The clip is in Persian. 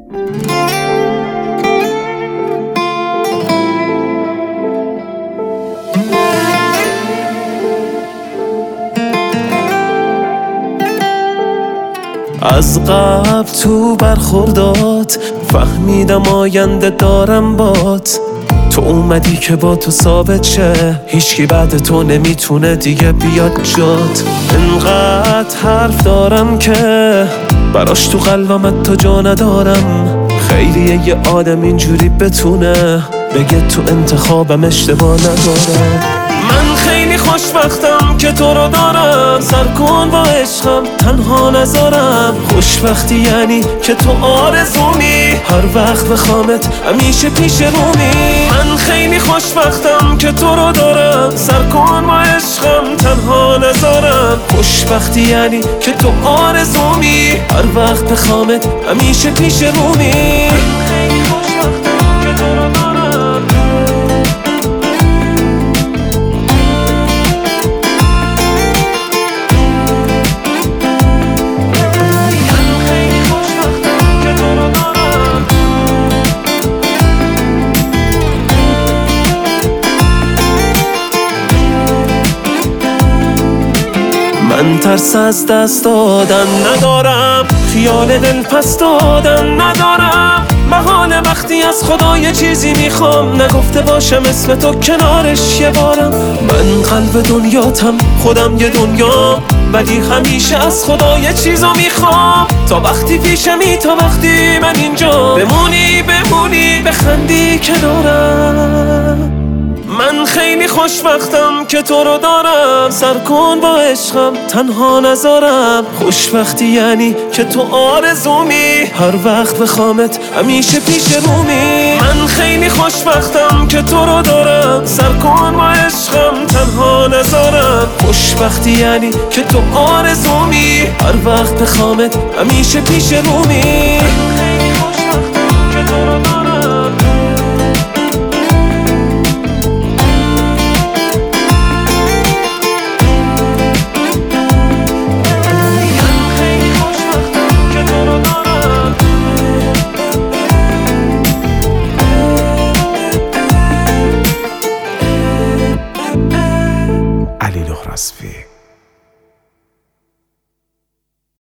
از قبل تو برخوردات فهمیدم آینده دارم بات. تو اومدی که با تو ثابت شه، هیچکی بعد تو نمیتونه دیگه بیاد جات. انقدر حرف دارم که براش تو قلبم تو جا ندارم. خیلیه یه آدم اینجوری بتونه بگه تو انتخابم اشتباه نداره. من خیلی خوشبختم که تو رو دارم، سر کن با عشقم تنها نذارم. خوشبختی یعنی که تو آرزومی، هر وقت بخوامت همیشه پیش رومی. من خیلی خوشبختم که تو رو دارم، سر کن با عشقم تنها نذارم. خوشبختی یعنی که تو آرزومی، هر وقت بخوامت همیشه پیش رومی. خیلی خوشبختم که تو رو دارم. من ترس از دست دادن ندارم، خیال دل پس دادن ندارم. محال وقتی از خدا یه چیزی میخوام، نگفته باشم اسم تو کنارش یه بارم. من قلب دنیاتم، خودم یه دنیا، ولی همیشه از خدا یه چیزو میخوام. تا وقتی پیشمی، تا وقتی من اینجا، بمونی بخندی کنارم. من خیلی خوشبختم که تو رو دارم، سر کن با عشقم تنها نذارم. خوشبختی یعنی که تو آرزومی، هر وقت بخوامت همیشه پیش رومی. من خیلی خوشبختم که تو رو دارم، سر کن با عشقم تنها نذارم. خوشبختی یعنی که تو آرزومی، هر وقت بخوامت همیشه پیش رومی. من خیلی خوشبختم که تو رو دارم.